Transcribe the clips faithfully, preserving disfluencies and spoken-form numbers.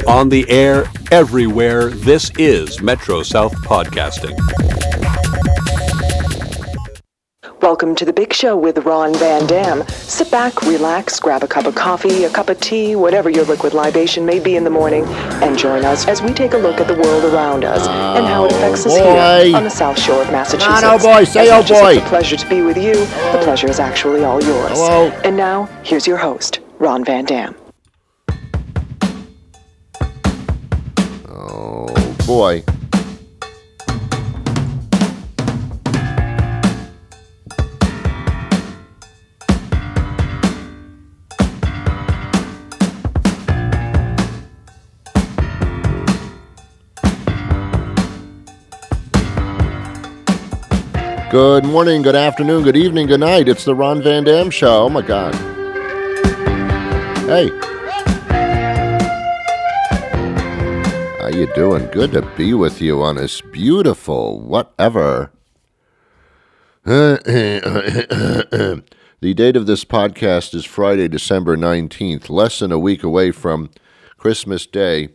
On the air, everywhere, this is Metro South Podcasting. Welcome to The Big Show with Ron Van Dam. Sit back, relax, grab a cup of coffee, a cup of tea, whatever your liquid libation may be in the morning, and join us as we take a look at the world around us oh, and how it affects us boy. here on the South Shore of Massachusetts. Oh, boy, say oh, boy. It's a pleasure to be with you. Hello. The pleasure is actually all yours. Hello. And now, here's your host, Ron Van Dam. Oh, boy. Good morning, good afternoon, good evening, good night. It's the Ron Van Dam Show. Oh, my God. Hey. How you doing? Good to be with you on this beautiful whatever. The date of this podcast is Friday, December nineteenth, less than a week away from Christmas Day.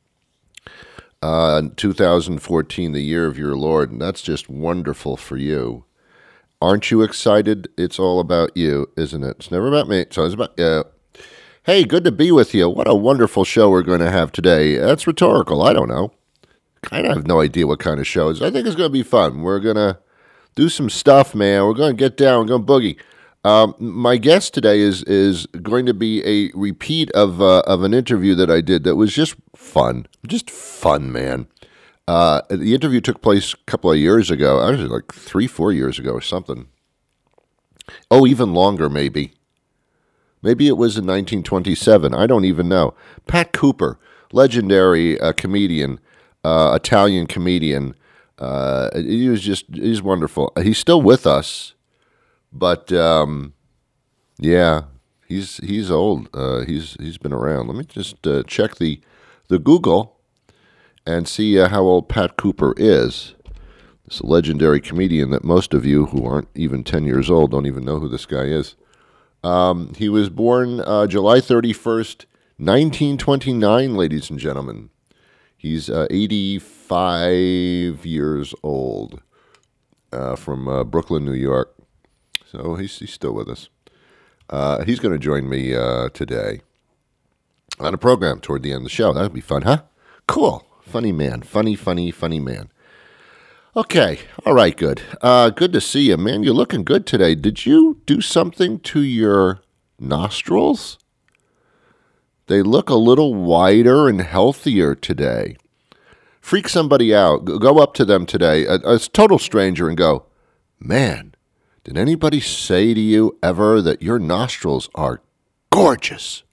Uh, two thousand fourteen, the year of your Lord, and that's just wonderful for you. Aren't you excited? It's all about you, isn't it? It's never about me, it's always about you. Hey, good to be with you. What a wonderful show we're going to have today. That's rhetorical, I don't know. Kind of have no idea what kind of show it is. I think it's going to be fun. We're going to do some stuff, man. We're going to get down, we're going to boogie. Um, my guest today is is going to be a repeat of uh, of an interview that I did that was just fun, just fun, man. Uh, the interview took place a couple of years ago, actually like three, four years ago or something. Oh, even longer, maybe. Maybe it was in nineteen twenty-seven. I don't even know. Pat Cooper, legendary uh, comedian, uh, Italian comedian. Uh, he was just he's wonderful. He's still with us. But um, yeah, he's he's old. Uh, he's he's been around. Let me just uh, check the the Google and see uh, how old Pat Cooper is. This legendary comedian that most of you who aren't even ten years old don't even know who this guy is. Um, he was born uh, July thirty-first, nineteen twenty-nine, ladies and gentlemen. He's uh, eighty-five years old, uh, from uh, Brooklyn, New York. So he's, he's still with us. Uh, he's going to join me uh, today on a program toward the end of the show. That would be fun, huh? Cool. Funny man. Funny, funny, funny man. Okay. All right, good. Uh, good to see you, man. You're looking good today. Did you do something to your nostrils? They look a little wider and healthier today. Freak somebody out. Go up to them today, a, a total stranger, and go, man, did anybody say to you ever that your nostrils are gorgeous?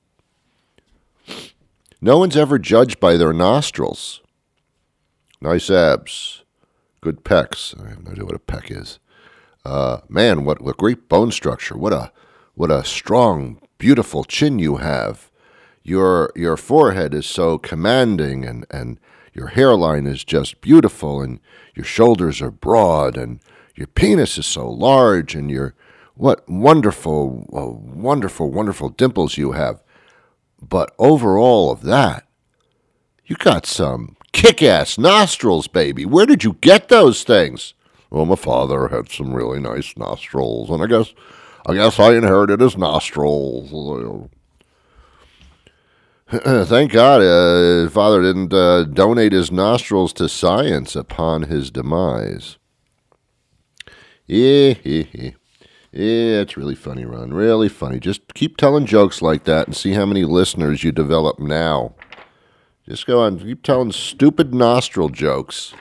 No one's ever judged by their nostrils. Nice abs. Good pecs. I have no idea what a pec is. Uh, man, what, what great bone structure. What a what a strong, beautiful chin you have. Your your forehead is so commanding, and, and your hairline is just beautiful, and your shoulders are broad, and your penis is so large, and your what wonderful, uh, wonderful, wonderful dimples you have. But over all of that, you got some kick-ass nostrils, baby. Where did you get those things? Well, my father had some really nice nostrils, and I guess, I guess I inherited his nostrils. Thank God, uh, his father didn't uh, donate his nostrils to science upon his demise. Yeah, yeah, yeah. Yeah, it's really funny, Ron. Really funny. Just keep telling jokes like that and see how many listeners you develop now. Just go on. Keep telling stupid nostril jokes.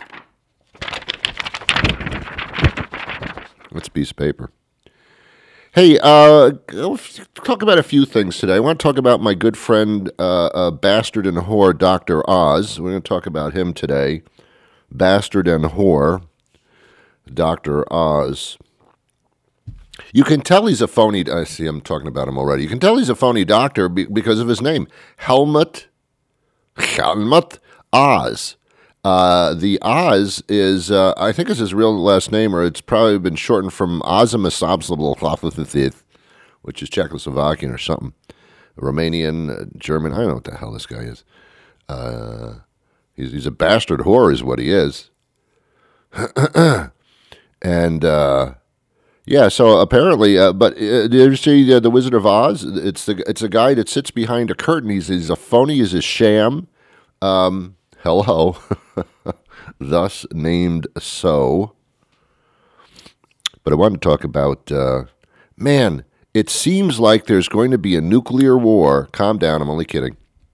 That's a piece of paper. Hey, uh, let's talk about a few things today. I want to talk about my good friend, uh, uh, Bastard and Whore, Doctor Oz. We're going to talk about him today. Bastard and Whore, Doctor Oz. You can tell he's a phony. I see I'm talking about him already. You can tell he's a phony doctor be, because of his name. Helmut, Helmut Oz. Uh, the Oz is, uh, I think it's his real last name, or it's probably been shortened from Ozimus, which is Czechoslovakian or something. Romanian, uh, German, I don't know what the hell this guy is. Uh, he's, he's a bastard whore is what he is. and, uh, yeah, so apparently, uh, but uh, did you ever see uh, The Wizard of Oz? It's the it's a guy that sits behind a curtain. He's, he's a phony, he's a sham. Um, hello. Thus named so. But I wanted to talk about, uh, man, it seems like there's going to be a nuclear war. Calm down, I'm only kidding.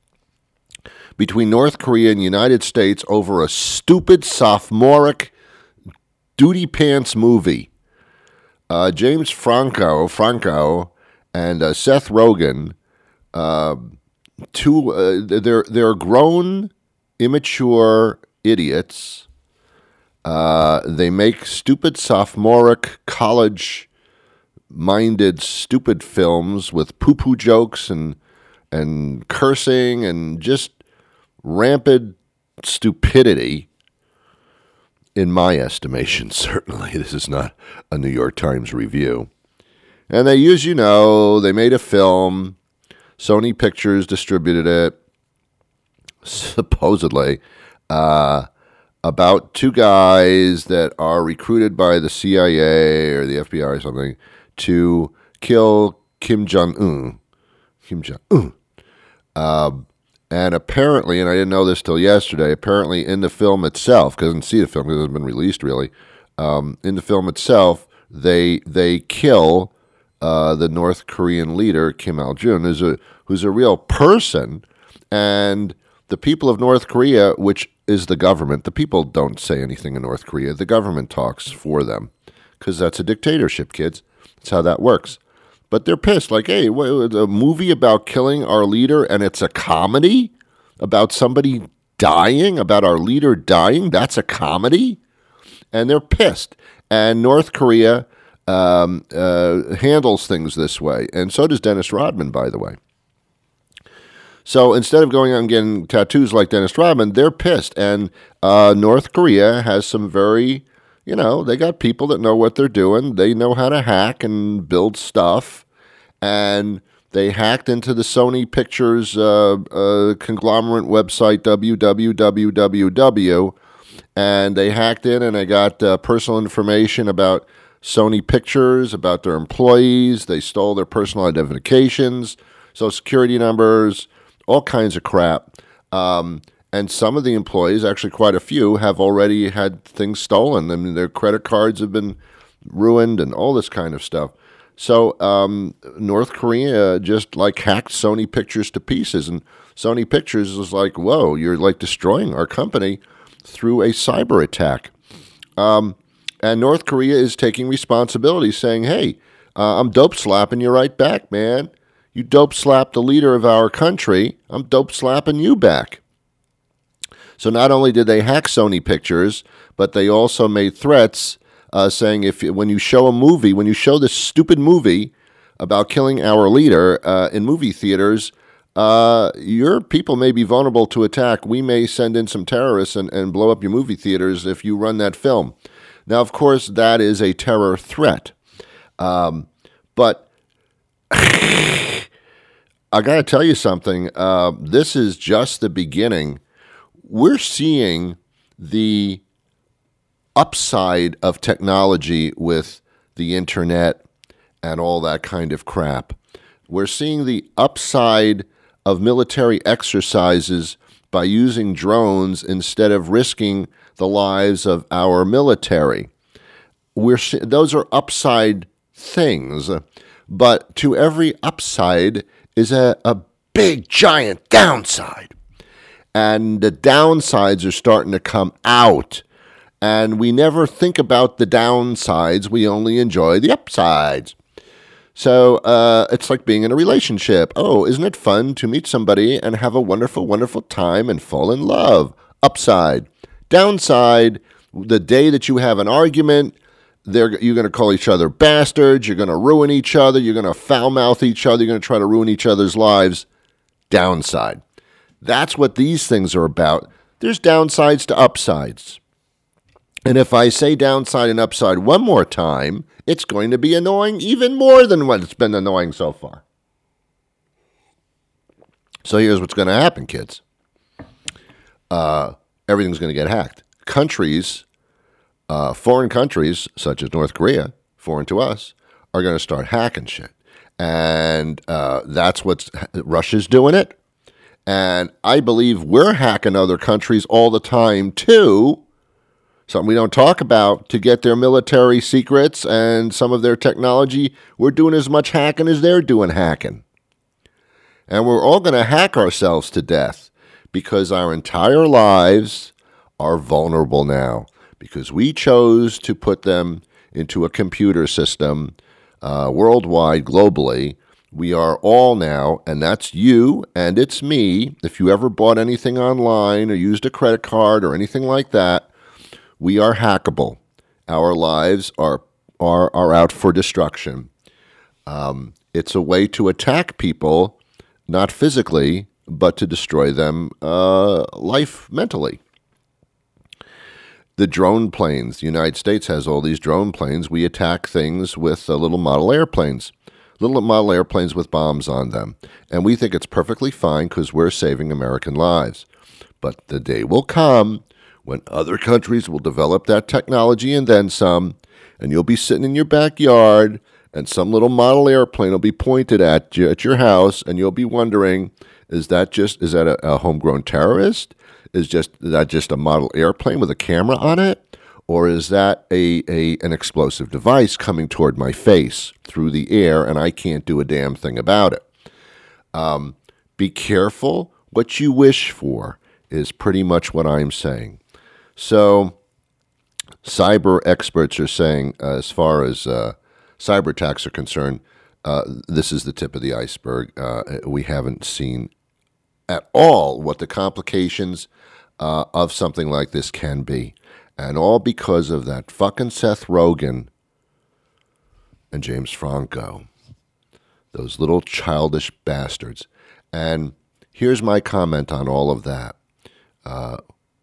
Between North Korea and the United States over a stupid, sophomoric, duty pants movie. Uh, James Franco, Franco, and uh, Seth Rogen, uh, two uh, they're they're grown, immature idiots. Uh, they make stupid, sophomoric, college-minded, stupid films with poo-poo jokes and and cursing and just rampant stupidity. In my estimation, certainly. This is not a New York Times review. And they use, you know, they made a film. Sony Pictures distributed it, supposedly, uh, about two guys that are recruited by the C I A or the F B I or something to kill Kim Jong-un. Kim Jong-un. Uh, And apparently, and I didn't know this till yesterday, apparently in the film itself, because I didn't see the film because it hasn't been released really, um, in the film itself, they they kill uh, the North Korean leader, Kim Il-jung, who's a, who's a real person, and the people of North Korea, which is the government, the people don't say anything in North Korea, the government talks for them, because that's a dictatorship, kids. That's how that works. But they're pissed, like, hey, a movie about killing our leader, and it's a comedy about somebody dying, about our leader dying. That's a comedy? And they're pissed. And North Korea um, uh, handles things this way. And so does Dennis Rodman, by the way. So instead of going out and getting tattoos like Dennis Rodman, they're pissed. And uh, North Korea has some very, you know, they got people that know what they're doing. They know how to hack and build stuff. And they hacked into the Sony Pictures uh, uh, conglomerate website, w w w w, and they hacked in and they got uh, personal information about Sony Pictures, about their employees. They stole their personal identifications, social security numbers, all kinds of crap. Um, and some of the employees, actually quite a few, have already had things stolen. I mean, their credit cards have been ruined and all this kind of stuff. So um, North Korea just like hacked Sony Pictures to pieces, and Sony Pictures was like, whoa, you're like destroying our company through a cyber attack. Um, and North Korea is taking responsibility, saying, hey, uh, I'm dope slapping you right back, man. You dope slapped the leader of our country, I'm dope slapping you back. So not only did they hack Sony Pictures, but they also made threats Uh, saying if when you show a movie, when you show this stupid movie about killing our leader uh, in movie theaters, uh, your people may be vulnerable to attack. We may send in some terrorists and, and blow up your movie theaters if you run that film. Now, of course, that is a terror threat. Um, but I got to tell you something. Uh, this is just the beginning. We're seeing the upside of technology with the internet and all that kind of crap. We're seeing the upside of military exercises by using drones instead of risking the lives of our military. We're those are upside things, but to every upside is a, a big, giant downside. And the downsides are starting to come out. And we never think about the downsides. We only enjoy the upsides. So uh, it's like being in a relationship. Oh, isn't it fun to meet somebody and have a wonderful, wonderful time and fall in love? Upside. Downside, the day that you have an argument, they're, you're going to call each other bastards. You're going to ruin each other. You're going to foul-mouth each other. You're going to try to ruin each other's lives. Downside. That's what these things are about. There's downsides to upsides. And if I say downside and upside one more time, it's going to be annoying even more than what it's been annoying so far. So here's what's going to happen, kids. uh, everything's going to get hacked. Countries, uh, foreign countries, such as North Korea, foreign to us, are going to start hacking shit. And uh, that's what Russia's doing it. And I believe we're hacking other countries all the time, too. Something we don't talk about, to get their military secrets and some of their technology. We're doing as much hacking as they're doing hacking. And we're all going to hack ourselves to death because our entire lives are vulnerable now. Because we chose to put them into a computer system uh, worldwide, globally. We are all now, and that's you and it's me. If you ever bought anything online or used a credit card or anything like that, we are hackable. Our lives are are are out for destruction. Um, it's a way to attack people, not physically, but to destroy them uh, life mentally. The drone planes. The United States has all these drone planes. We attack things with uh, little model airplanes. Little model airplanes with bombs on them. And we think it's perfectly fine because we're saving American lives. But the day will come when other countries will develop that technology and then some, and you'll be sitting in your backyard and some little model airplane will be pointed at you at your house, and you'll be wondering, is that just is that a, a homegrown terrorist? Is just is that just a model airplane with a camera on it? Or is that a, a an explosive device coming toward my face through the air and I can't do a damn thing about it? Um, be careful what you wish for is pretty much what I'm saying. So cyber experts are saying, uh, as far as uh, cyber attacks are concerned, uh, this is the tip of the iceberg. Uh, we haven't seen at all what the complications uh, of something like this can be. And all because of that fucking Seth Rogen and James Franco. Those little childish bastards. And here's my comment on all of that. Uh,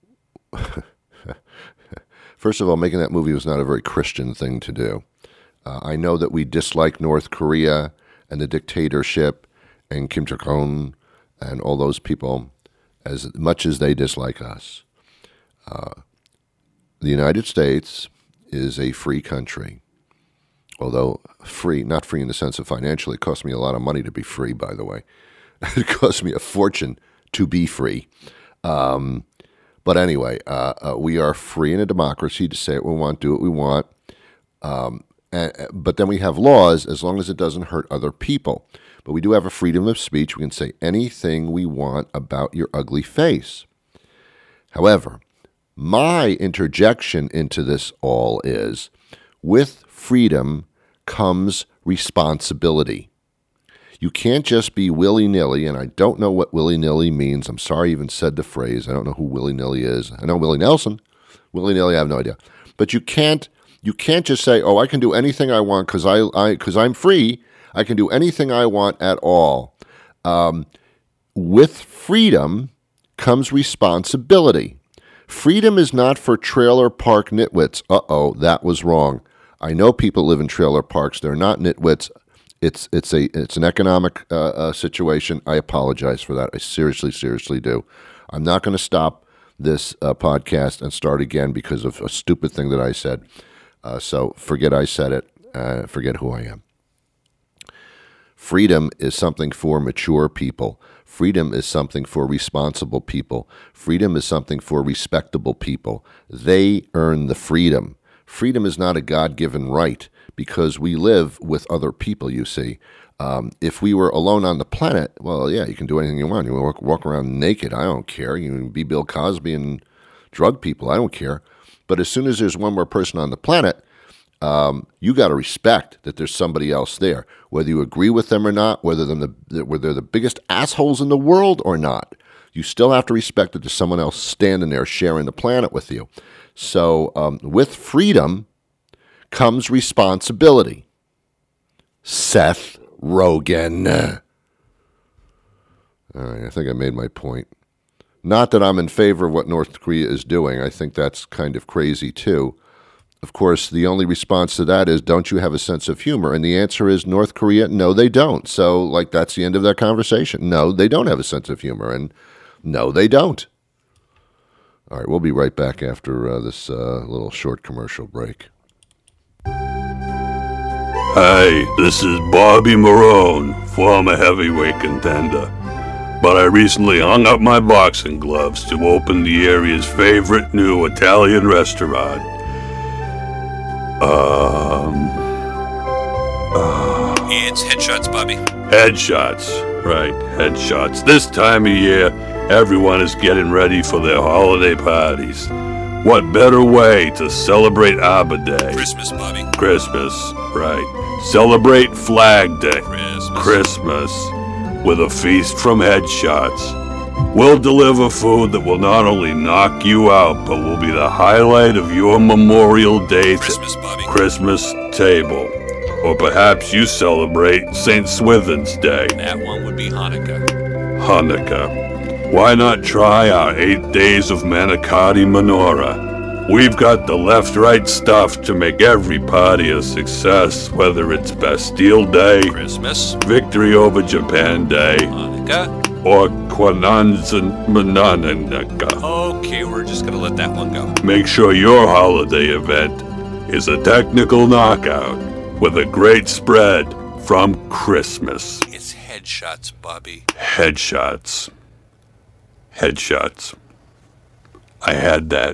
first of all, making that movie was not a very Christian thing to do. Uh, I know that we dislike North Korea and the dictatorship and Kim Jong-un and all those people as much as they dislike us. Uh, the United States is a free country. Although free, not free in the sense of financially, it cost me a lot of money to be free, by the way. It cost me a fortune to be free. Um, but anyway, uh, uh, we are free in a democracy to say what we want, do what we want. Um, and, but then we have laws as long as it doesn't hurt other people. But we do have a freedom of speech. We can say anything we want about your ugly face. However, my interjection into this all is, with freedom comes responsibility. You can't just be willy-nilly, and I don't know what willy-nilly means. I'm sorry I even said the phrase. I don't know who willy-nilly is. I know Willie Nelson. Willy-nilly, I have no idea. But you can't you can't just say, oh, I can do anything I want because I, I, because I'm free. I can do anything I want at all. Um, with freedom comes responsibility. Freedom is not for trailer park nitwits. Uh-oh, that was wrong. I know people live in trailer parks. They're not nitwits. It's it's a it's an economic uh, uh, situation. I apologize for that. I seriously, seriously do. I'm not going to stop this uh, podcast and start again because of a stupid thing that I said. Uh, so forget I said it. Uh, forget who I am. Freedom is something for mature people. Freedom is something for responsible people. Freedom is something for respectable people. They earn the freedom. Freedom is not a God-given right because we live with other people, you see. Um, if we were alone on the planet, well, yeah, you can do anything you want. You walk, walk around naked. I don't care. You can be Bill Cosby and drug people. I don't care. But as soon as there's one more person on the planet, um, you got to respect that there's somebody else there, whether you agree with them or not, whether, them the, whether they're the biggest assholes in the world or not. You still have to respect that there's someone else standing there sharing the planet with you. So um, with freedom comes responsibility. Seth Rogen. All right, I think I made my point. Not that I'm in favor of what North Korea is doing. I think that's kind of crazy, too. Of course, the only response to that is, don't you have a sense of humor? And the answer is, North Korea, no, they don't. So, like, that's the end of that conversation. No, they don't have a sense of humor. And no, they don't. All right, we'll be right back after uh, this uh, little short commercial break. Hey, this is Bobby Marone, former heavyweight contender. But I recently hung up my boxing gloves to open the area's favorite new Italian restaurant. Um... Uh, it's Headshots, Bobby. Headshots, right, Headshots. This time of year, everyone is getting ready for their holiday parties. What better way to celebrate Arbor Day? Christmas, Bobby. Christmas, right. Celebrate Flag Day. Christmas. Christmas. With a feast from Headshots. We'll deliver food that will not only knock you out, but will be the highlight of your Memorial Day Christmas, Bobby. Christmas table. Or perhaps you celebrate Saint Swithin's Day. That one would be Hanukkah. Hanukkah. Why not try our eight days of manicotti menorah? We've got the left-right stuff to make every party a success, whether it's Bastille Day, Christmas, Victory over Japan Day, Hanukkah, or Kwanzaa Mananaka. Okay, we're just gonna let that one go. Make sure your holiday event is a technical knockout with a great spread from Christmas. It's Headshots, Bobby. Headshots. Headshots. I had that.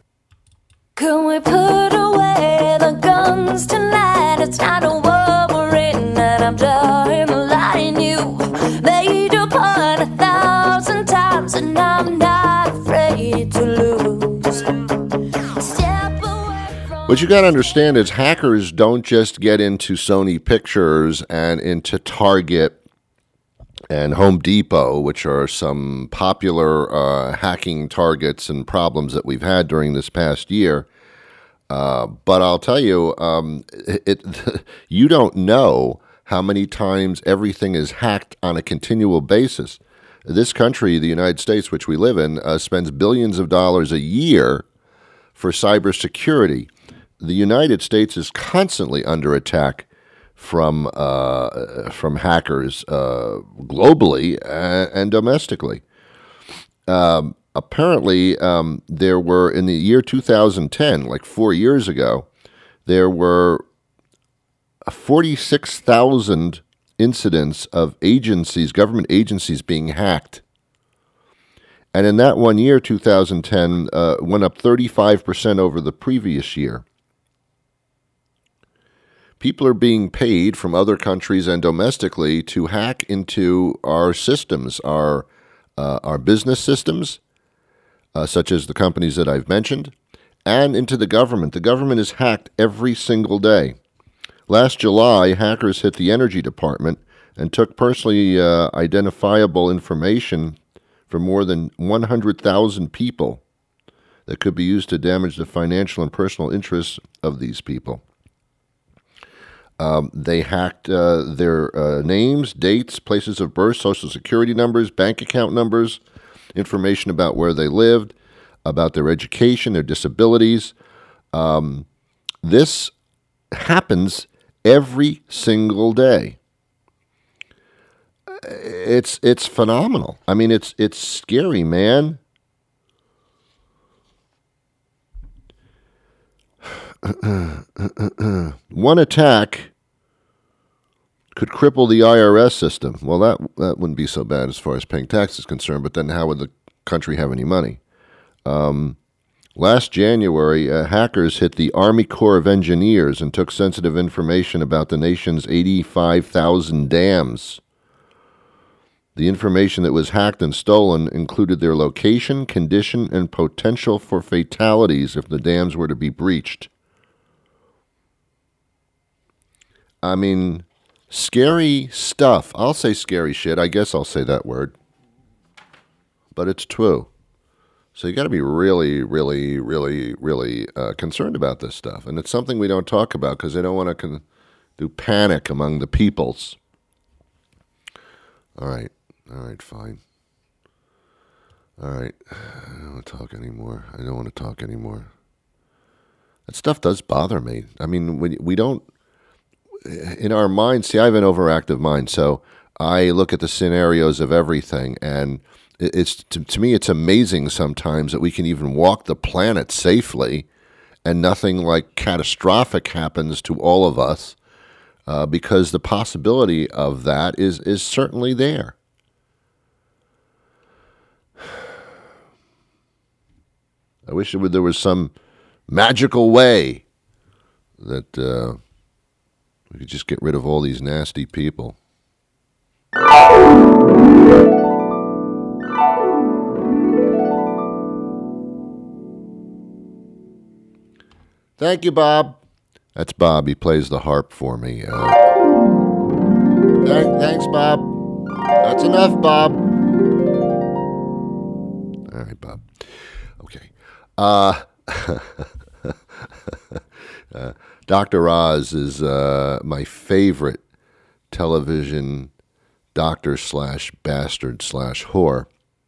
Can we put away the guns tonight? It's not a war we're in, and I'm trying to lie to you. Made your point a thousand times, and I'm not afraid to lose. Step away from What you got to understand is hackers don't just get into Sony Pictures and into Target and Home Depot, which are some popular uh, hacking targets and problems that we've had during this past year. Uh, but I'll tell you, um, it, it, you don't know how many times everything is hacked on a continual basis. This country, the United States, which we live in, uh, spends billions of dollars a year for cybersecurity. The United States is constantly under attack from uh, from hackers uh, globally and, and domestically. Um, apparently, um, there were, in the year two thousand ten, like four years ago, there were forty-six thousand incidents of agencies, government agencies being hacked. And in that one year, two thousand ten, uh, went up thirty-five percent over the previous year. People are being paid from other countries and domestically to hack into our systems, our uh, our business systems, uh, such as the companies that I've mentioned, and into the government. The government is hacked every single day. Last July, hackers hit the Energy Department and took personally uh, identifiable information for more than one hundred thousand people that could be used to damage the financial and personal interests of these people. Um, they hacked uh, their uh, names, dates, places of birth, social security numbers, bank account numbers, information about where they lived, about their education, their disabilities. Um, this happens every single day. It's it's phenomenal. I mean, it's it's scary, man. One attack could cripple the I R S system. Well, that that wouldn't be so bad as far as paying taxes is concerned, but then how would the country have any money? Um, last January, uh, hackers hit the Army Corps of Engineers and took sensitive information about the nation's eighty-five thousand dams. The information that was hacked and stolen included their location, condition, and potential for fatalities if the dams were to be breached. I mean, scary stuff. I'll say scary shit. I guess I'll say that word. But it's true. So you got to be really, really, really, really uh, concerned about this stuff. And it's something we don't talk about because they don't want to con- do panic among the peoples. All right. All right, fine. All right. I don't want to talk anymore. I don't want to talk anymore. That stuff does bother me. I mean, we, we don't... In our minds, see, I have an overactive mind, so I look at the scenarios of everything, and it's to, to me, it's amazing sometimes that we can even walk the planet safely, and nothing like catastrophic happens to all of us, uh, because the possibility of that is is certainly there. I wish it would, there was some magical way that uh, we could just get rid of all these nasty people. Thank you, Bob. That's Bob. He plays the harp for me. Uh, th- thanks, Bob. That's enough, Bob. All right, Bob. Okay. Uh, uh, Doctor Oz is uh, my favorite television doctor slash bastard slash whore.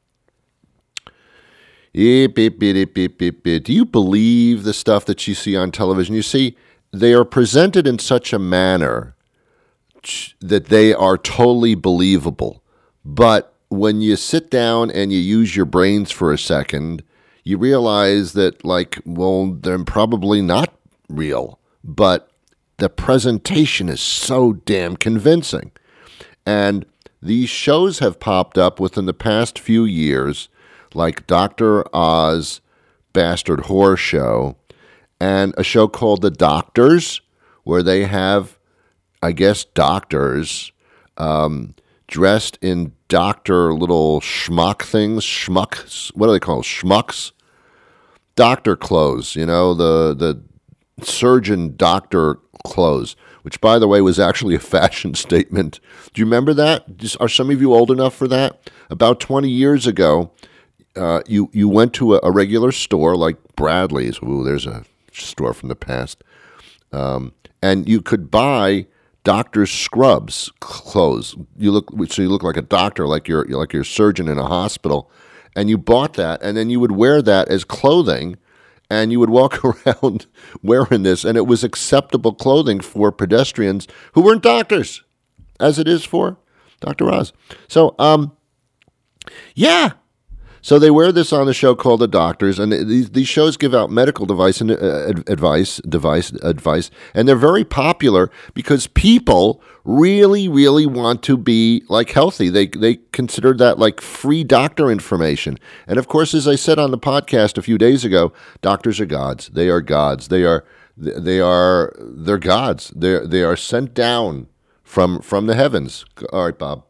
Beep, beep, beep, beep, beep, beep. Do you believe the stuff that you see on television? You see, they are presented in such a manner that they are totally believable. But when you sit down and you use your brains for a second, you realize that, like, well, they're probably not real. But the presentation is so damn convincing. And these shows have popped up within the past few years, like Doctor Oz Bastard Whore Show, and a show called The Doctors, where they have, I guess, doctors um, dressed in doctor little schmuck things, schmucks, what do they call it? Schmucks? Doctor clothes, you know, the, the surgeon doctor clothes, which, by the way, was actually a fashion statement. Do you remember that? Just, are some of you old enough for that? About twenty years ago, Uh, you, you went to a, a regular store like Bradley's. Ooh, there's a store from the past. Um, and you could buy doctor's scrubs clothes. You look so you look like a doctor, like you're like you're a surgeon in a hospital. And you bought that, and then you would wear that as clothing, and you would walk around wearing this, and it was acceptable clothing for pedestrians who weren't doctors, as it is for Doctor Oz. So, um, yeah. So they wear this on the show called The Doctors, and these these shows give out medical device and uh, advice, device advice, and they're very popular because people really, really want to be like healthy. They they consider that like free doctor information. And of course, as I said on the podcast a few days ago, doctors are gods. They are gods. They are they are they're gods. They they are sent down from from the heavens. All right, Bob.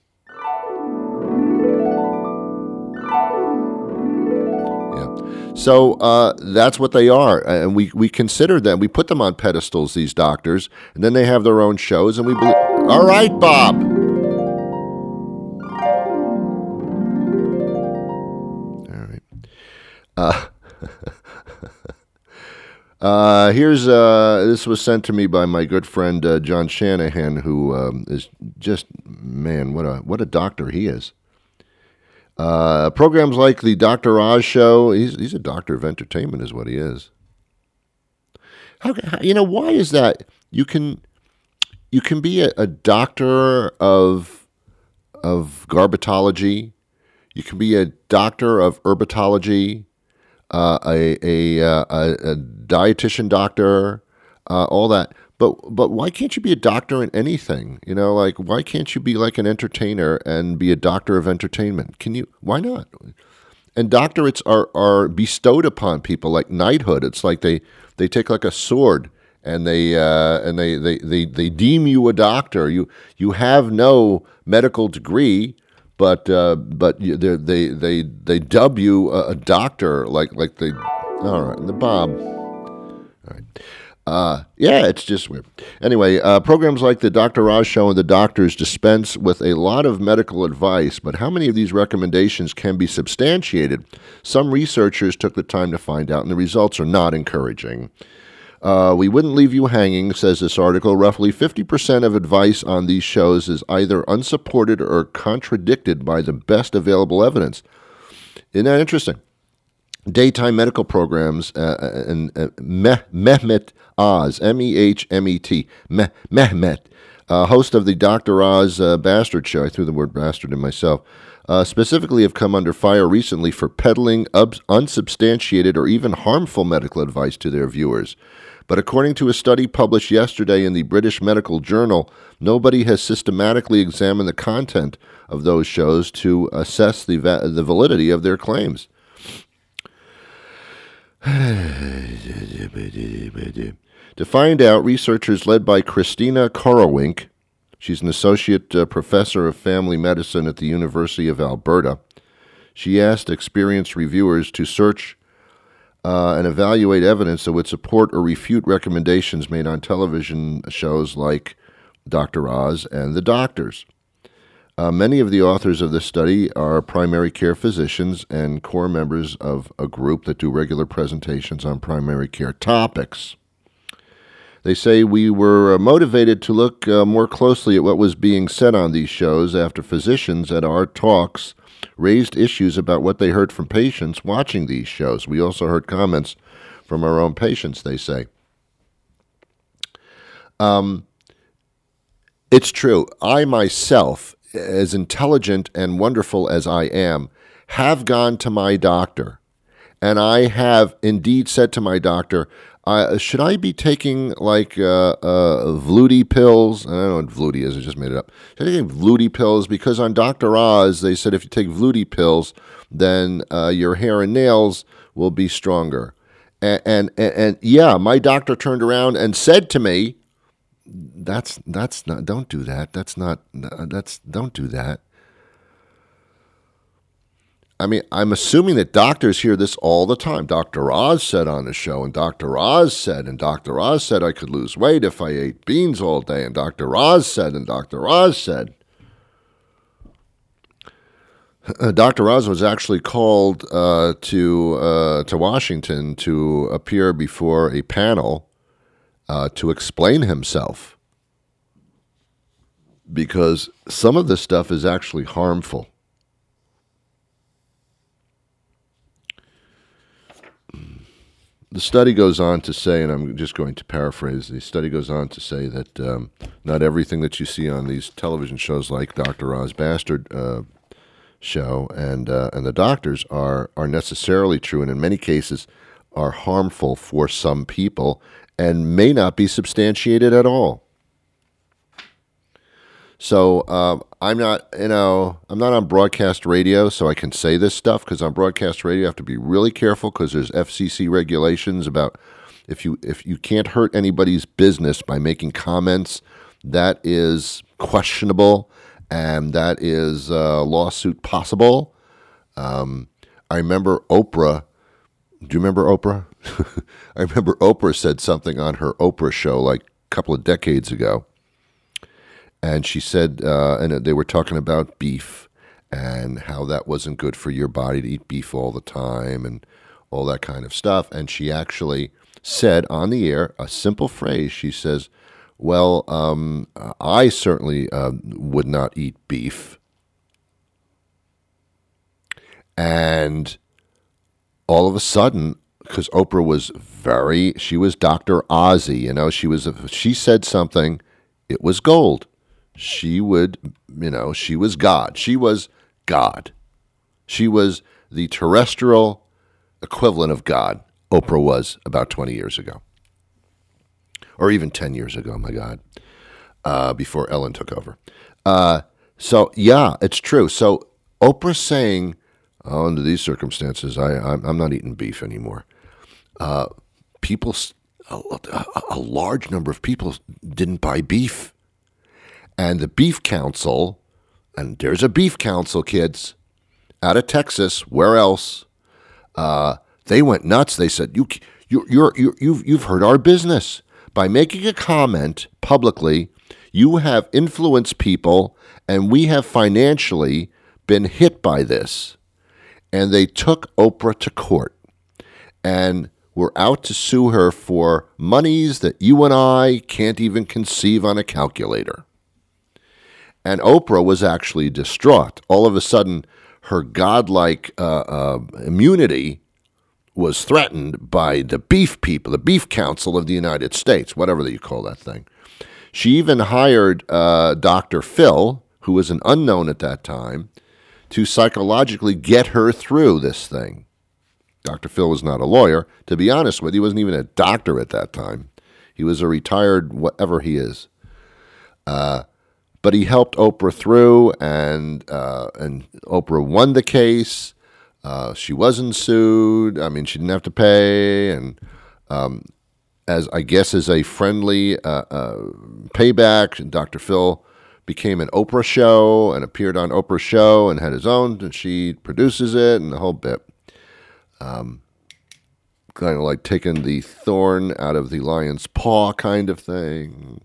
So uh, that's what they are, and we, we consider them. We put them on pedestals, these doctors, and then they have their own shows, and we believe. All right, Bob. All right. Uh, uh, here's uh, this was sent to me by my good friend uh, John Shanahan, who um, is just man, what a what a doctor he is. Uh, programs like the Doctor Oz Show, he's he's a doctor of entertainment is what he is. How, how you know, why is that? You can you can be a, a doctor of of garbitology, you can be a doctor of herpetology, uh, a, a, a, a dietitian doctor, uh, all that. But but why can't you be a doctor in anything? You know, like, why can't you be like an entertainer and be a doctor of entertainment? Can you? Why not? And doctorates are, are bestowed upon people like knighthood. It's like they, they take like a sword and they uh, and they, they, they, they deem you a doctor. You you have no medical degree, but uh, but you, they they they dub you a, a doctor. Like like they. All right, the Bob. All right. Uh, yeah, it's just weird. Anyway, uh, programs like the Doctor Oz Show and the Doctors dispense with a lot of medical advice, but how many of these recommendations can be substantiated? Some researchers took the time to find out, and the results are not encouraging. Uh, we wouldn't leave you hanging, says this article. Roughly fifty percent of advice on these shows is either unsupported or contradicted by the best available evidence. Isn't that interesting? Daytime medical programs, uh, and uh, Meh- Mehmet Oz, M E H M E T, Meh- Mehmet, uh, host of the Doctor Oz uh, Bastard Show, I threw the word bastard in myself, uh, specifically have come under fire recently for peddlingub- unsubstantiated or even harmful medical advice to their viewers. But according to a study published yesterday in the British Medical Journal, nobody has systematically examined the content of those shows to assess the va- the validity of their claims. To find out, researchers led by Christina Korowink, she's an associate uh, professor of family medicine at the University of Alberta, she asked experienced reviewers to search uh, and evaluate evidence that would support or refute recommendations made on television shows like Doctor Oz and The Doctors. Uh, many of the authors of this study are primary care physicians and core members of a group that do regular presentations on primary care topics. They say we were motivated to look uh, more closely at what was being said on these shows after physicians at our talks raised issues about what they heard from patients watching these shows. We also heard comments from our own patients, they say. Um, it's true. I myself, as intelligent and wonderful as I am, have gone to my doctor, and I have indeed said to my doctor, Uh, should I be taking, like, uh, uh, Vluti pills? I don't know what Vluti is. I just made it up. Should I take Vluti pills? Because on Doctor Oz, they said if you take Vluti pills, then uh, your hair and nails will be stronger. And, and, and, and, yeah, my doctor turned around and said to me, that's, that's not, don't do that. That's not, that's, don't do that. I mean, I'm assuming that doctors hear this all the time. Doctor Oz said on the show, and Doctor Oz said, and Doctor Oz said I could lose weight if I ate beans all day, and Doctor Oz said, and Doctor Oz said. Uh, Doctor Oz was actually called uh, to uh, to Washington to appear before a panel uh, to explain himself, because some of this stuff is actually harmful. The study goes on to say, and I'm just going to paraphrase, the study goes on to say that um, not everything that you see on these television shows like Doctor Oz Bastard uh, Show and uh, and The Doctors are, are necessarily true, and in many cases are harmful for some people and may not be substantiated at all. So uh, I'm not, you know, I'm not on broadcast radio, so I can say this stuff, because on broadcast radio you have to be really careful because there's F C C regulations about if you if you can't hurt anybody's business by making comments, that is questionable, and that is a lawsuit possible. Um, I remember Oprah. Do you remember Oprah? I remember Oprah said something on her Oprah show like a couple of decades ago. And she said, uh, and they were talking about beef and how that wasn't good for your body to eat beef all the time and all that kind of stuff. And she actually said on the air a simple phrase. She says, well, um, I certainly uh, would not eat beef. And all of a sudden, because Oprah was very, she was Doctor Ozzy, you know, she was, she said something, it was gold. She would, you know, she was God. She was God. She was the terrestrial equivalent of God. Oprah was about twenty years ago. Or even ten years ago, my God, uh, before Ellen took over. Uh, so, yeah, it's true. So Oprah's saying, oh, under these circumstances, I, I'm, I'm not eating beef anymore. Uh, people, a, a large number of people didn't buy beef. And the Beef Council, and there's a Beef Council, kids, out of Texas, where else? Uh, they went nuts. They said, "You, you, you're, you, you've, you've hurt our business by making a comment publicly. You have influenced people, and we have financially been hit by this." And they took Oprah to court, and were out to sue her for monies that you and I can't even conceive on a calculator. And Oprah was actually distraught. All of a sudden, her godlike uh, uh, immunity was threatened by the beef people, the Beef Council of the United States, whatever you call that thing. She even hired uh, Doctor Phil, who was an unknown at that time, to psychologically get her through this thing. Doctor Phil was not a lawyer. To be honest with you, he wasn't even a doctor at that time. He was a retired whatever he is. Uh, but he helped Oprah through, and uh, and Oprah won the case. Uh, she wasn't sued. I mean, she didn't have to pay. And um, as I guess as a friendly uh, uh, payback, Doctor Phil became an Oprah show and appeared on Oprah's show and had his own, and she produces it and the whole bit. Um, kind of like taking the thorn out of the lion's paw kind of thing.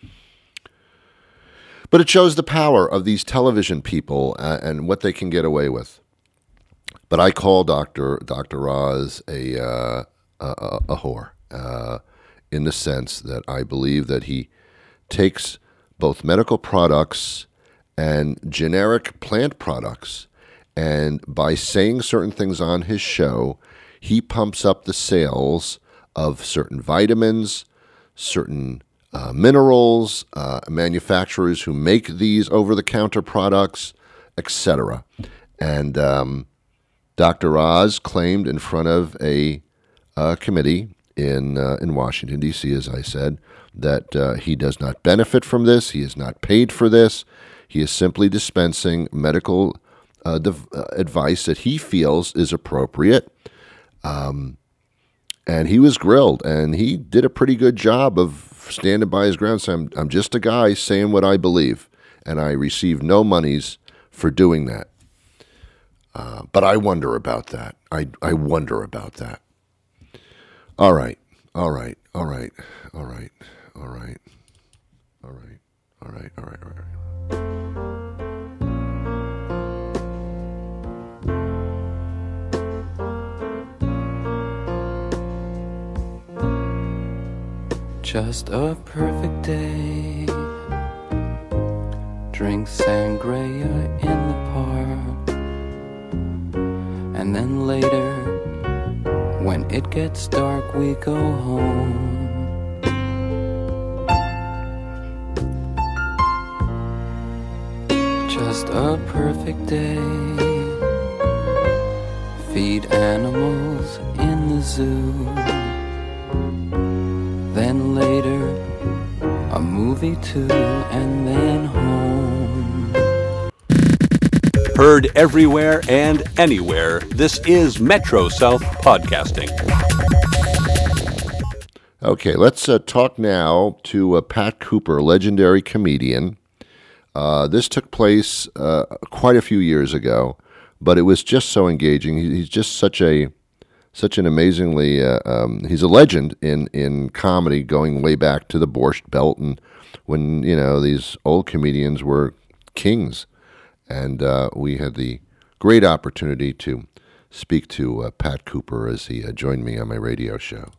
But it shows the power of these television people uh, and what they can get away with. But I call Doctor Doctor Oz a uh, a, a whore uh, in the sense that I believe that he takes both medical products and generic plant products, and by saying certain things on his show, he pumps up the sales of certain vitamins, certain uh, minerals, uh, manufacturers who make these over-the-counter products, et cetera. And um, Doctor Oz claimed in front of a uh, committee in uh, in Washington, D C, as I said, that uh, he does not benefit from this. He is not paid for this. He is simply dispensing medical uh, dev- uh, advice that he feels is appropriate. Um, and he was grilled, and he did a pretty good job of standing by his ground, saying, I'm, I'm just a guy saying what I believe, and I receive no monies for doing that. Uh, but I wonder about that. I, I wonder about that. All right, all right, all right, all right, all right, all right, all right, all right, all right. Just a perfect day. Drink sangria in the park. And then later, when it gets dark, we go home. Just a perfect day. Feed animals in the zoo. Then later, a movie too, and then home. Heard everywhere and anywhere, this is Metro South Podcasting. Okay, let's uh, talk now to uh, Pat Cooper, legendary comedian. Uh, this took place uh, quite a few years ago, but it was just so engaging. He, he's just such a such an amazingly uh, um, he's a legend in in comedy, going way back to the Borscht Belt, and when you know these old comedians were kings. And uh, we had the great opportunity to speak to uh, Pat Cooper as he uh, joined me on my radio show.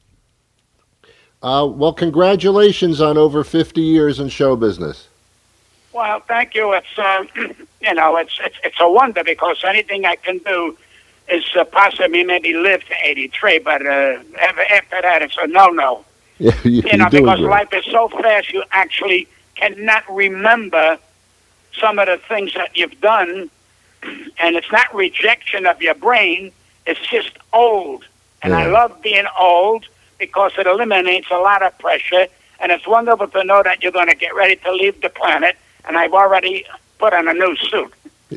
Uh, well, congratulations on over fifty years in show business. Well, thank you. It's uh, you know, it's, it's it's a wonder, because anything I can do is uh, possibly maybe live to eighty-three, but uh, after that, it's a no-no. Yeah, you, you know, doing because great. life is so fast, you actually cannot remember some of the things that you've done, and it's not rejection of your brain, it's just old. And Yeah. I love being old because it eliminates a lot of pressure, and it's wonderful to know that you're going to get ready to leave the planet, and I've already put on a new suit.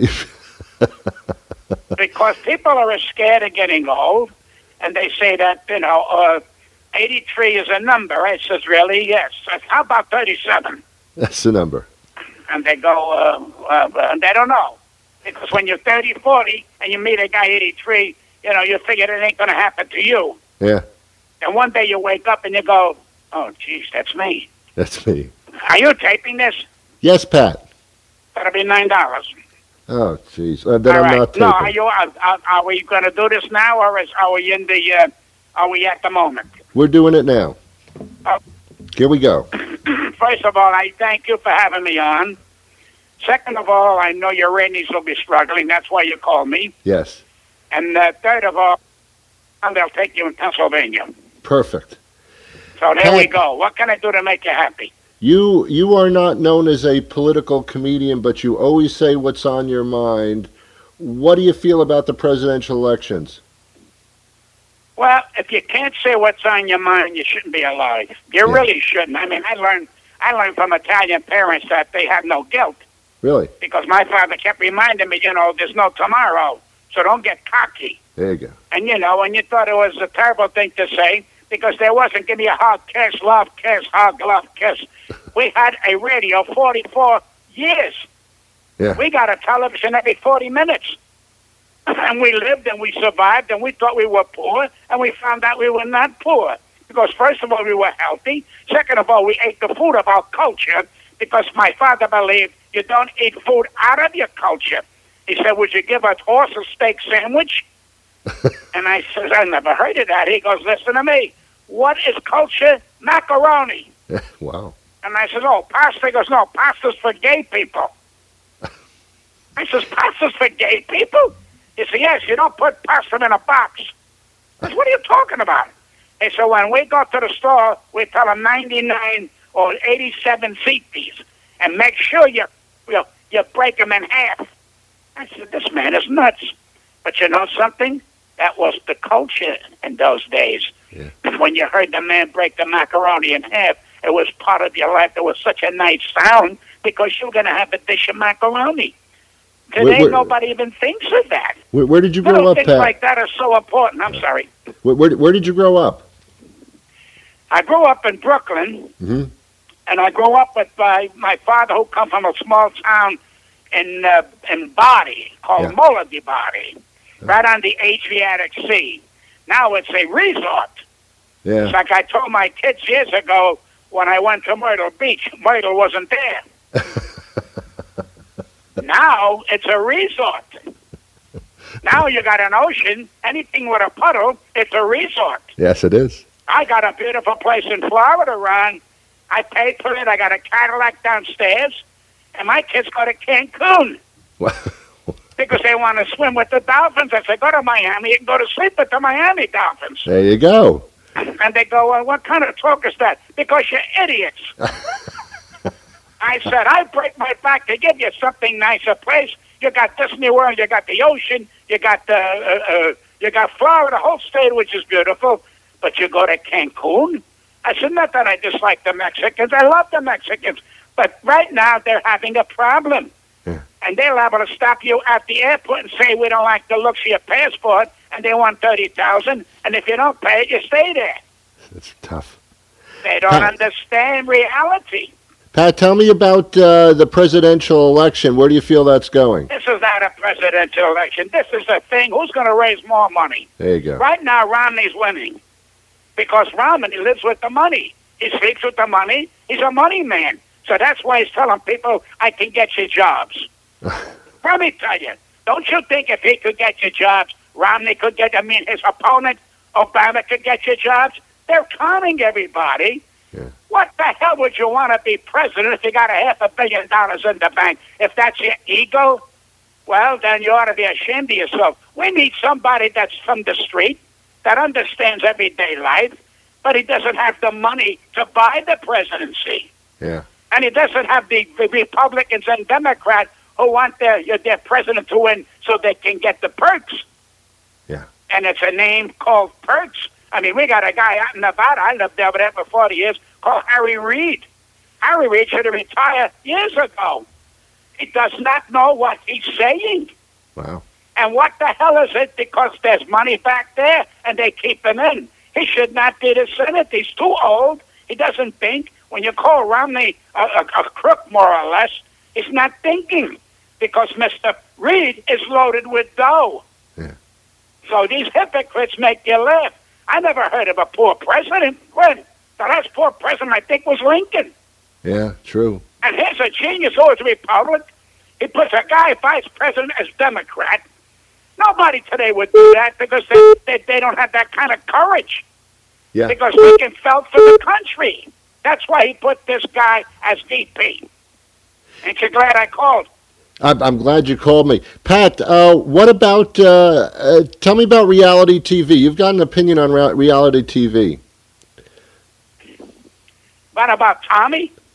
Because people are scared of getting old, and they say that, you know, uh, eighty-three is a number. I says, really? Yes. I says, how about thirty-seven? That's the number. And they go, uh, uh, and they don't know. Because when you're thirty, forty, and you meet a guy eighty-three, you know, you figure it ain't going to happen to you. Yeah, And one day you wake up and you go, oh, geez, that's me. that's me. Are you taping this? Yes, Pat. That'll be nine dollars. Oh, jeez. Uh, then All I'm right. not taping. No, are you? Are, are, are we going to do this now, or is, are we in the? Uh, are we at the moment? We're doing it now. Oh. Here we go. First of all, I thank you for having me on. Second of all, I know your ratings will be struggling. That's why you called me. Yes. And uh, third of all, they'll take you in Pennsylvania. Perfect. So there Pat- we go. What can I do to make you happy? You you are not known as a political comedian, but you always say what's on your mind. What do you feel about the presidential elections? Well, if you can't say what's on your mind, you shouldn't be alive. You Yeah. really shouldn't. I mean, I learned I learned from Italian parents that they have no guilt Really? because my father kept reminding me, you know, there's no tomorrow, so don't get cocky. There you go. And, you know, and you thought it was a terrible thing to say because there wasn't, give me a hug, kiss, love, kiss, hug, love, kiss. We had a radio forty-four years. Yeah. We got a television every forty minutes. And we lived and we survived and we thought we were poor and we found out we were not poor. Because first of all, we were healthy. Second of all, we ate the food of our culture because my father believed you don't eat food out of your culture. He said, would you give a horse a steak sandwich? And I said, I never heard of that. He goes, listen to me. What is culture? Macaroni. Wow. And I said, oh, pasta? He goes, no, pasta's for gay people. I says, pasta's for gay people? He said, yes, you don't put pasta in a box. I said, what are you talking about? He said, when we go to the store, we tell them ninety-nine or eighty-seven seat these, and make sure you, you, you break them in half. I said, this man is nuts. But you know something? That was the culture in those days. Yeah. When you heard the man break the macaroni in half, it was part of your life. It was such a nice sound because you're going to have a dish of macaroni. Today, Where- where- nobody even thinks of that. Where, where did you grow Little up, things Pat? like that are so important. I'm sorry. Where, where, where did you grow up? I grew up in Brooklyn, Mm-hmm. and I grew up with my, my father, who come from a small town in uh, in Body called Yeah. Mullaby Body, right on the Adriatic Sea. Now it's a resort. Yeah. It's like I told my kids years ago when I went to Myrtle Beach. Myrtle wasn't there. Now it's a resort. Now you got an ocean. Anything with a puddle, it's a resort. Yes, it is. I got a beautiful place in Florida, Ron. I paid for it. I got a Cadillac downstairs, and my kids go to Cancun because they want to swim with the dolphins. I said, go to Miami. You can go to sleep with the Miami Dolphins. There you go. And they go, well, what kind of talk is that? Because you're idiots. I said, I break my back to give you something nice, a place. You got Disney World, you got the ocean, you got the, uh, uh, you got Florida, the whole state, which is beautiful. But you go to Cancun? I said, not that I dislike the Mexicans. I love the Mexicans. But right now, they're having a problem. Yeah. And they're liable to stop you at the airport and say, we don't like the looks of your passport, and they want thirty thousand dollars. And if you don't pay it, you stay there. It's tough. They don't Huh. understand reality. Pat, tell me about uh, the presidential election. Where do you feel that's going? This is not a presidential election. This is a thing. Who's going to raise more money? There you go. Right now, Romney's winning because Romney lives with the money. He sleeps with the money. He's a money man. So that's why he's telling people, I can get you jobs. Let me tell you, don't you think if he could get you jobs, Romney could get, I mean, his opponent, Obama, could get you jobs? They're conning everybody. Yeah. What the hell would you want to be president if you got a half a billion dollars in the bank? If that's your ego, well, then you ought to be ashamed of yourself. We need somebody that's from the street, that understands everyday life, but he doesn't have the money to buy the presidency. Yeah. And he doesn't have the, the Republicans and Democrats who want their, their president to win so they can get the perks. Yeah. And it's a name called perks. I mean, we got a guy out in Nevada, I lived over there for forty years, called Harry Reid. Harry Reid should have retired years ago. He does not know what he's saying. Wow. And what the hell is it? Because there's money back there, and they keep him in. He should not be the Senate. He's too old. He doesn't think. When you call Romney a, a, a crook, more or less, he's not thinking because Mister Reid is loaded with dough. Yeah. So these hypocrites make you laugh. I never heard of a poor president. When? The last poor president, I think, was Lincoln. Yeah, true. And here's a genius who is a Republican. He puts a guy vice president as Democrat. Nobody today would do that because they, they, they don't have that kind of courage. Yeah. Because Lincoln felt for the country. That's why he put this guy as V P. Ain't you glad I called? I'm, I'm glad you called me. Pat, uh, what about, uh, uh, tell me about reality T V. You've got an opinion on rea- reality T V. What about Tommy?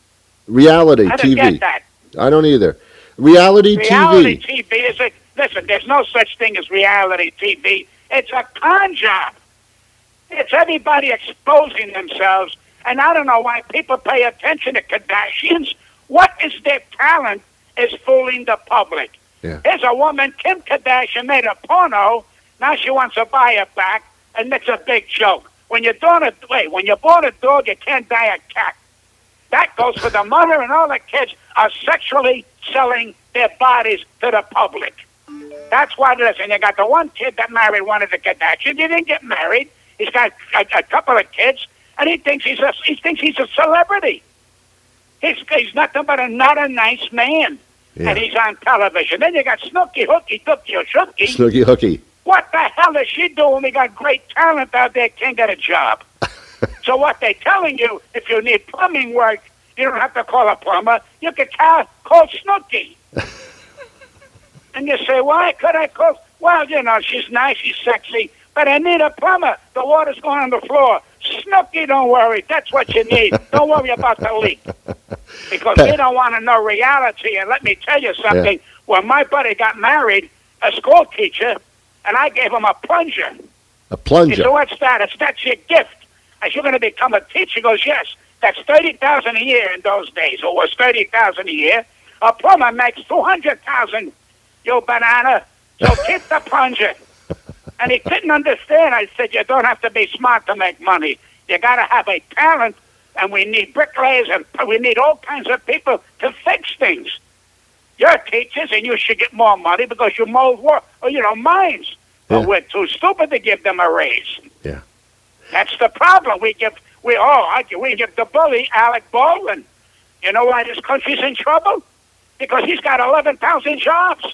Reality I T don't V. get that. I don't either. Reality, Reality T V. T V is a listen. There's no such thing as reality T V. It's a con job. It's everybody exposing themselves, and I don't know why people pay attention to Kardashians. What is their talent is fooling the public. Yeah. There's a woman, Kim Kardashian, made a porno. Now she wants to buy it back, and it's a big joke. When you're doing a wait, when you bought a dog, you can't buy a cat. That goes for the mother, and all the kids are sexually selling their bodies to the public. That's what it is. And you got the one kid that married one of the Kardashians. He didn't get married. He's got a, a couple of kids, and he thinks he's a he thinks he's a celebrity. He's he's nothing but a not a nice man, Yeah. and he's on television. Then you got Snooki Hooky Tookie or Shooky. Snooky Hooky. What the hell is she doing? We got great talent out there, can't get a job. So what they're telling you, if you need plumbing work, you don't have to call a plumber. You can call, call Snooki. And you say, why could I call? Well, you know, she's nice, she's sexy, but I need a plumber. The water's going on the floor. Snooki, don't worry. That's what you need. Don't worry about the leak. Because they don't want to know reality. And let me tell you something. Yeah. When my buddy got married, a school teacher, and I gave him a plunger. A He plunger. said, what's that? It's that's your gift. I said, you're going to become a teacher? He goes, yes. That's thirty thousand dollars a year in those days. It was thirty thousand dollars a year. A plumber makes two hundred thousand dollars, you banana. So keep the plunger. And he couldn't understand. I said, you don't have to be smart to make money. You got to have a talent, and we need bricklayers, and we need all kinds of people to fix things. You're teachers, and you should get more money because you mold work, or, you know, minds. But Yeah. we're too stupid to give them a raise. Yeah. That's the problem. We give we oh I, we give the bully Alec Baldwin. You know why this country's in trouble? Because he's got eleven thousand jobs.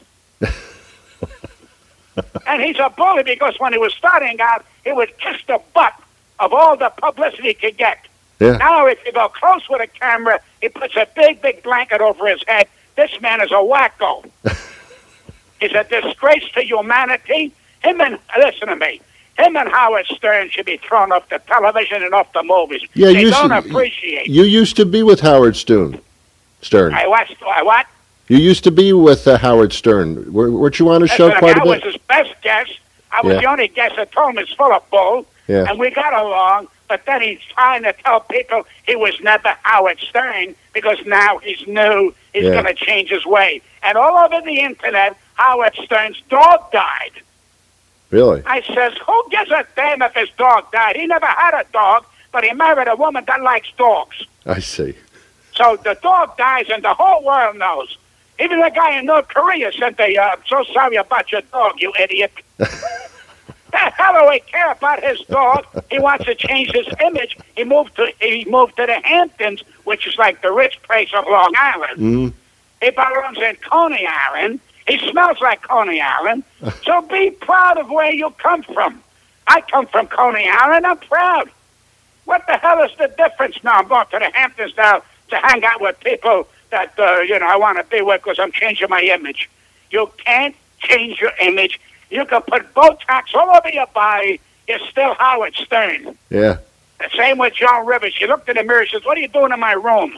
And he's a bully because when he was starting out, he would kiss the butt of all the publicity he could get. Yeah. Now, if you go close with a camera, he puts a big, big blanket over his head. This man is a wacko. He's a disgrace to humanity. Him and, listen to me, him and Howard Stern should be thrown off the television and off the movies. Yeah, they you don't should- appreciate You used to be with Howard Stern. Stern. I watched, I what? You used to be with uh, Howard Stern. Were, weren't you on his show Listen, quite a I was bit? his best guest. I was Yeah. the only guest that told him he's full of bull. Yeah. And we got along, but then he's trying to tell people he was never Howard Stern because now he's new. He's Yeah. going to change his way. And all over the internet, Howard Stern's dog died. Really? I says, who gives a damn if his dog died? He never had a dog, but he married a woman that likes dogs. I see. So the dog dies, and the whole world knows. Even the guy in North Korea said, they, uh, I'm so sorry about your dog, you idiot. The hell do we care about his dog? He wants to change his image. He moved to he moved to the Hamptons, which is like the rich place of Long Island. Mm. He belongs in Coney Island. He smells like Coney Island. So be proud of where you come from. I come from Coney Island. I'm proud. What the hell is the difference now? I'm going to the Hamptons now to hang out with people that, uh, you know, I want to be with because I'm changing my image. You can't change your image. You can put Botox all over your body. You're still Howard Stern. Yeah. The same with Joan Rivers. She looked in the mirror and says, what are you doing in my room?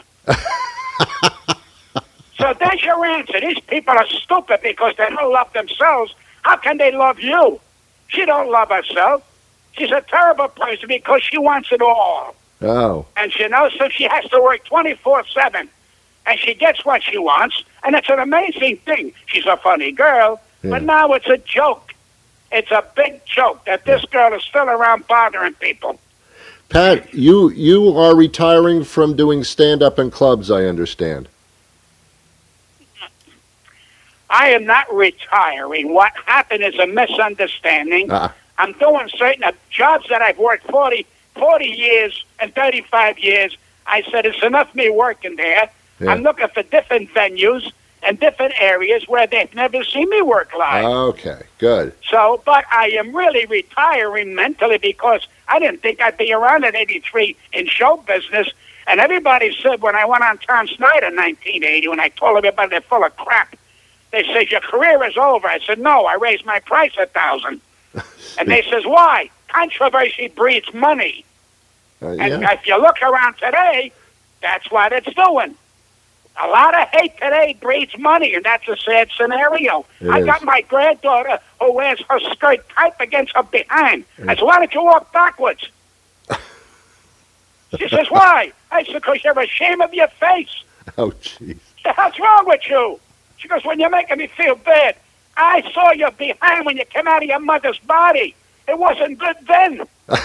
So there's your answer. These people are stupid because they don't love themselves. How can they love you? She don't love herself. She's a terrible person because she wants it all. Oh. And she knows so she has to work twenty-four seven. And she gets what she wants. And it's an amazing thing. She's a funny girl. Yeah. But now it's a joke. It's a big joke that this girl is still around bothering people. Pat, you you are retiring from doing stand-up in clubs, I understand. I am not retiring. What happened is a misunderstanding. Ah. I'm doing certain uh, jobs that I've worked forty, forty years and thirty-five years. I said, it's enough me working there. Yeah. I'm looking for different venues and different areas where they've never seen me work live. Okay, good. So, but I am really retiring mentally because I didn't think I'd be around at eighty-three in show business. And everybody said when I went on Tom Snyder in nineteen eighty, when I told everybody they're full of crap, they said, your career is over. I said, no, I raised my price a thousand. And they says, why? Controversy breeds money. Uh, And yeah. if you look around today, that's what it's doing. A lot of hate today breeds money, and that's a sad scenario. It I is. got my granddaughter who wears her skirt tight against her behind. I said, why don't you walk backwards? She says, why? I said, because you're ashamed of your face. Oh, jeez. The hell's wrong with you? She goes, well, you're making me feel bad. I saw your behind when you came out of your mother's body. It wasn't good then.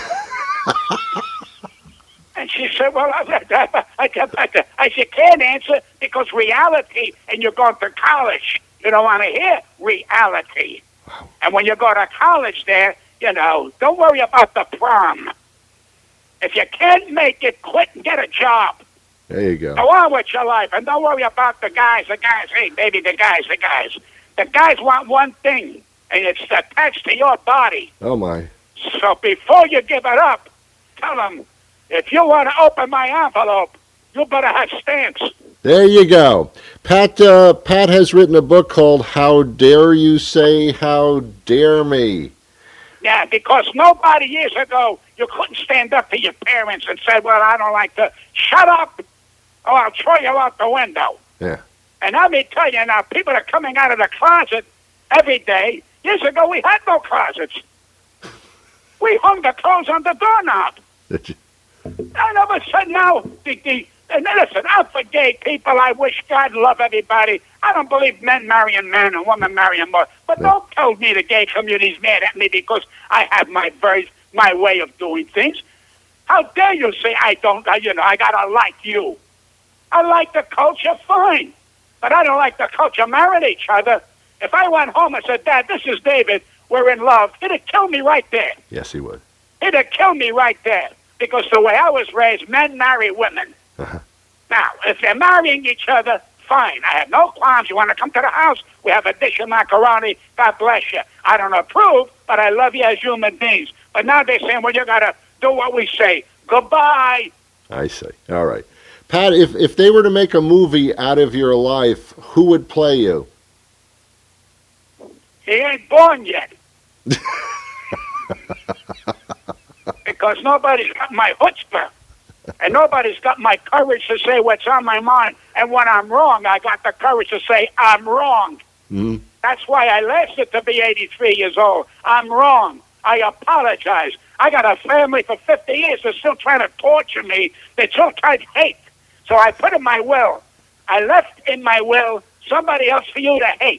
And she said, well, I, I, I, I, I said, can't answer because reality, and you're going to college. You don't want to hear reality. Wow. And when you go to college there, you know, don't worry about the prom. If you can't make it, quit and get a job. There you go. Go on with your life, and don't worry about the guys. The guys, hey, baby, the guys, the guys. The guys want one thing, and it's attached to your body. Oh, my. So before you give it up, tell them, if you want to open my envelope, you better have stamps. There you go. Pat uh, Pat has written a book called How Dare You Say How Dare Me. Yeah, because nobody years ago, you couldn't stand up to your parents and say, well, I don't like to. Shut up, or I'll throw you out the window. Yeah. And let me tell you now, people are coming out of the closet every day. Years ago, we had no closets. We hung the clothes on the doorknob. And all of a sudden now, the, the, and listen, I'm for gay people. I wish God love everybody. I don't believe men marrying men and women marrying more. But No. don't tell me the gay community's mad at me because I have my very, my way of doing things. How dare you say I don't, uh, you know, I gotta like you. I like the culture, fine. But I don't like the culture marrying each other. If I went home and said, Dad, this is David, we're in love, it'd kill me right there. Yes, he would. It'd kill me right there. Because the way I was raised, men marry women. Uh-huh. Now, if they're marrying each other, fine. I have no qualms. You want to come to the house? We have a dish of macaroni. God bless you. I don't approve, but I love you as human beings. But now they're saying, well, you got to do what we say. Goodbye. I see. All right. Pat, if, if they were to make a movie out of your life, who would play you? He ain't born yet. Because nobody's got my chutzpah. And nobody's got my courage to say what's on my mind. And when I'm wrong, I got the courage to say I'm wrong. Mm-hmm. That's why I lasted to be eighty-three years old. I'm wrong. I apologize. I got a family for fifty years. They're still trying to torture me. They still try to hate. So I put in my will. I left in my will somebody else for you to hate.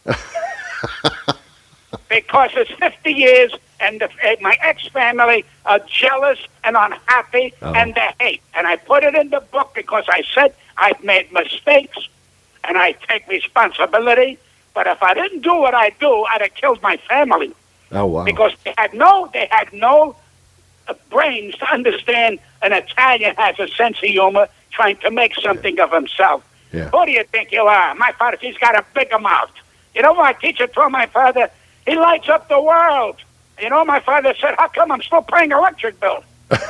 Because it's fifty years, and the, uh, my ex-family are jealous and unhappy, Oh. and they hate. And I put it in the book because I said I've made mistakes, and I take responsibility. But if I didn't do what I do, I'd have killed my family. Oh, wow. Because they had no, they had no uh, brains to understand an Italian has a sense of humor trying to make something of himself. Yeah. Who do you think you are? My father, he's got a bigger mouth. You know what my teacher told my father? He lights up the world. You know, my father said, how come I'm still paying electric bill?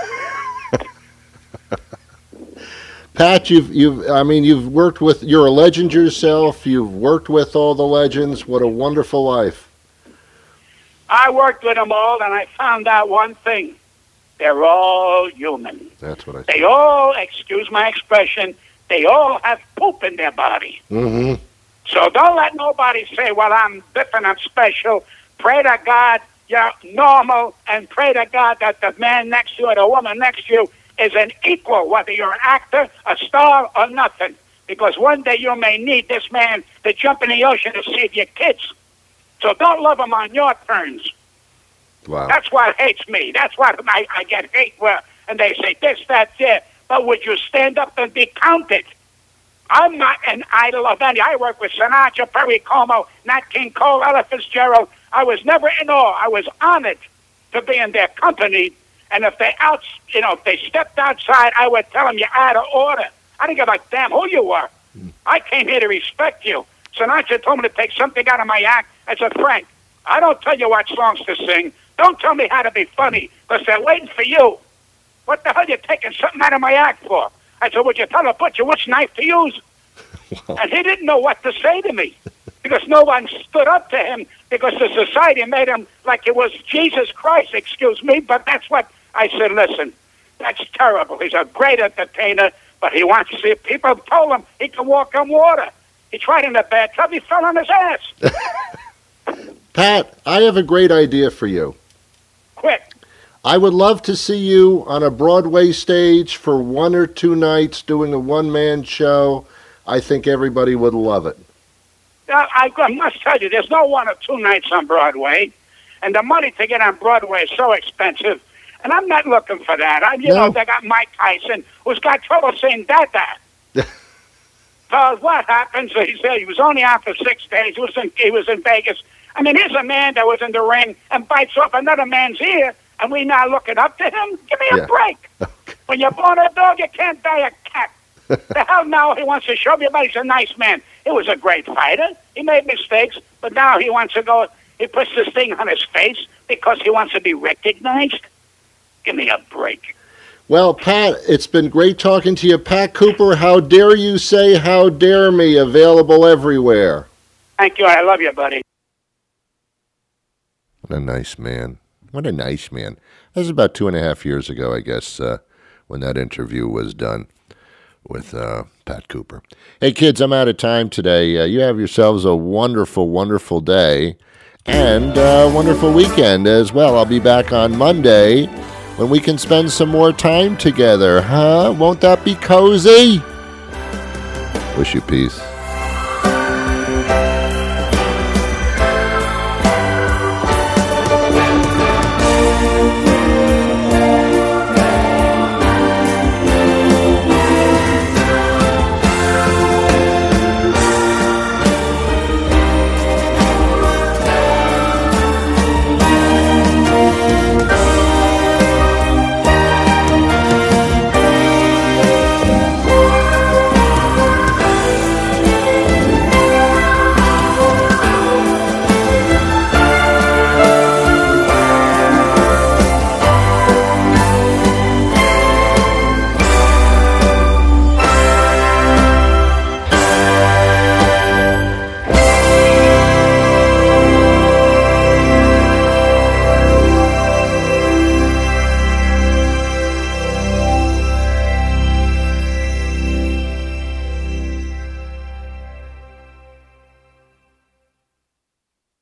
Pat, you've you've I mean you've worked with you're a legend yourself. You've worked with all the legends. What a wonderful life. I worked with them all, and I found out one thing. They're all human. That's what I They all, excuse my expression, they all have poop in their body. Mm-hmm. So don't let nobody say, well, I'm different, I'm special. Pray to God you're normal, and pray to God that the man next to you or the woman next to you is an equal, whether you're an actor, a star, or nothing. Because one day you may need this man to jump in the ocean to save your kids. So don't love them on your terms. Wow. That's what hates me. That's why I, I get hate where, and they say this, that, there. But would you stand up and be counted? I'm not an idol of any. I work with Sinatra, Perry Como, Nat King Cole, Ella Fitzgerald. I was never in awe. I was honored to be in their company. And if they out, you know, if they stepped outside, I would tell them you're out of order. I didn't give a damn who you were. Mm. I came here to respect you. Sinatra told me to take something out of my act. I said, Frank, I don't tell you what songs to sing. Don't tell me how to be funny, because they're waiting for you. What the hell are you taking something out of my act for? I said, would you tell a butcher which knife to use? Wow. And he didn't know what to say to me, because no one stood up to him, because the society made him like it was Jesus Christ, excuse me, but that's what I said, listen, that's terrible. He's a great entertainer, But he wants to see people told him he can walk on water. He tried in the bathtub, he fell on his ass. Pat, I have a great idea for you. Quick. I would love to see you on a Broadway stage for one or two nights doing a one-man show. I think everybody would love it. Uh, I, I must tell you, there's no one or two nights on Broadway, and the money to get on Broadway is so expensive, and I'm not looking for that. I, you No. know, they got Mike Tyson, who's got trouble saying that, that. So what happens, he said he was only out for six days, he was in, he was in Vegas. I mean, here's a man that was in the ring and bites off another man's ear, and we now looking up to him? Give me Yeah. a break. When you're born a dog, you can't die a cat. The hell now he wants to show everybody he's a nice man. He was a great fighter. He made mistakes, but now he wants to go, he puts this thing on his face because he wants to be recognized. Give me a break. Well, Pat, it's been great talking to you. Pat Cooper, How Dare You Say How Dare Me, available everywhere. Thank you. I love you, buddy. What a nice man. What a nice man. That was about two and a half years ago, I guess, uh, when that interview was done with uh, Pat Cooper. Hey, kids, I'm out of time today. Uh, you have yourselves a wonderful, wonderful day and a wonderful weekend as well. I'll be back on Monday when we can spend some more time together, huh? Won't that be cozy? Wish you peace.